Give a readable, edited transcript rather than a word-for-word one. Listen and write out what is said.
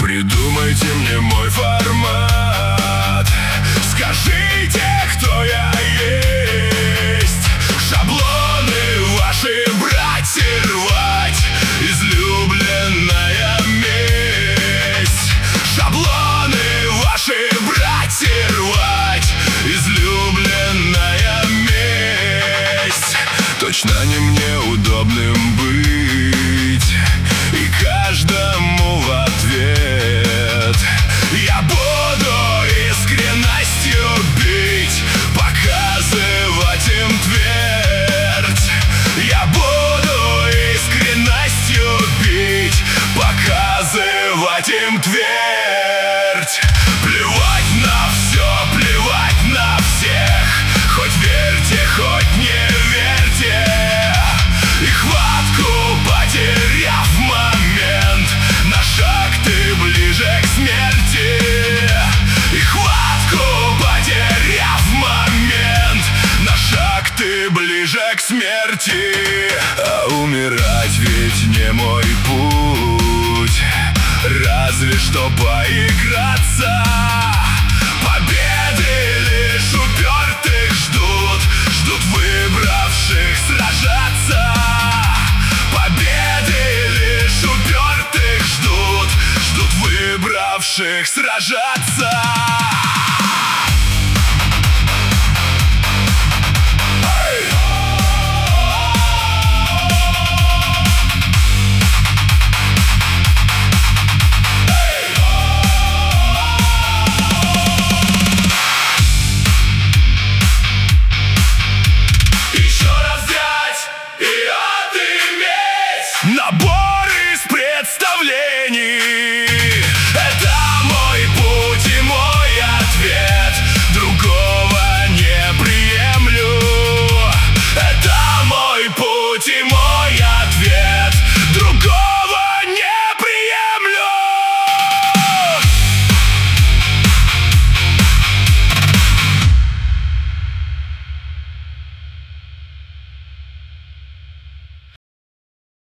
Придумайте мне мой формат. Скажите, кто я есть. Шаблоны ваши брать и рвать. Излюбленная месть. Шаблоны ваши брать и рвать. Излюбленная месть. Точно не мне удобным быть, и каждому в ответ я буду искренностью бить, показывать им твердь. Я буду искренностью бить, показывать им твердь. Плевать на все, плевать на всех. Хоть верьте, хоть не верьте. И хватку потеряв момент, на шаг ты ближе к смерти. И хватку потеряв момент, на шаг ты ближе к смерти. А умирать ведь не мой путь, разве что поиграться. Победы лишь упертых ждут, ждут выбравших сражаться. Победы лишь упертых ждут, ждут выбравших сражаться.